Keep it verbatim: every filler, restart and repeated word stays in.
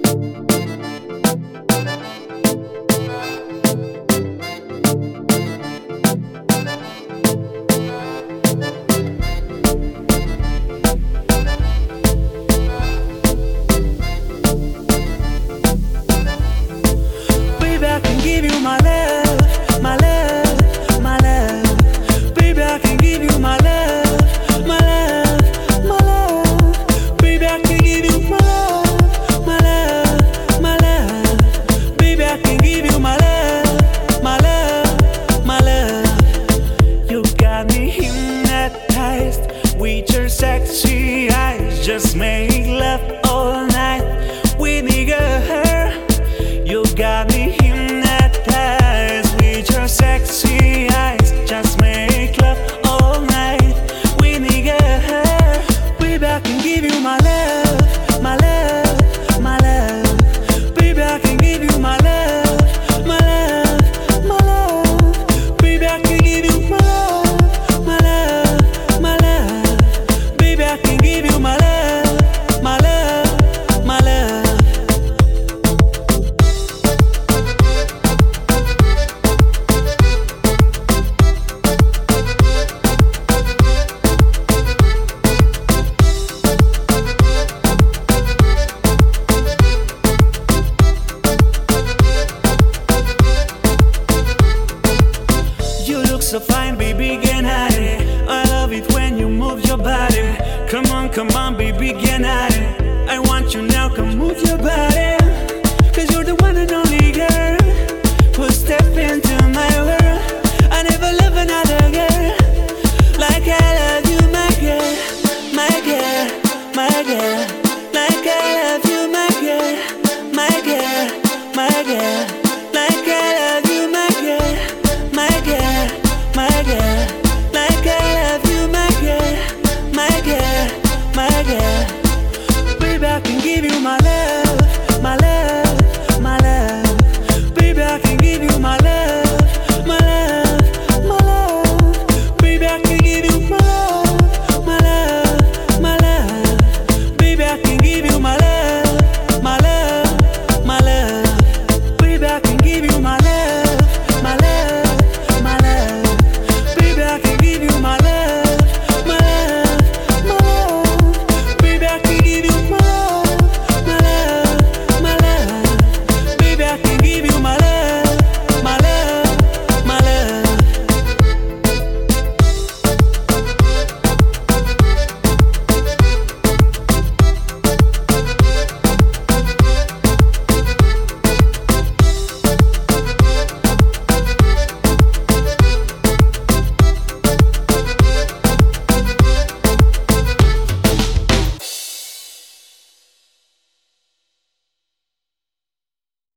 Give you my love, my love, my love. Baby, I can give you my love, my love, my love. Baby, I can give you my love, my love, my love. Baby, I can give you my love, my love, my love. You got me hypnotized with your sexy eyes. Just make love all night with me, girl. You got me hypnotized with your sexy eyes. Just make love all night with me, girl. Baby, I can give you my love, my love, my love. Baby, I can give you my love, my love, my love. Baby, I can give you my love, my love, my love. Baby, I can give you my love, my love, my love. So fine, baby, get at it. I love it when you move your body. Come on, come on, baby, get at it. I want you now, come move your body. Cause you're the one and only girl who step into my world. I never love another girl like I love you, my girl, my girl, my girl. Like I love you, my girl, my girl, my girl. Like I love you, my girl, my girl, my girl. Like I love you, my girl, my girl, my girl. Baby, I can give you my love.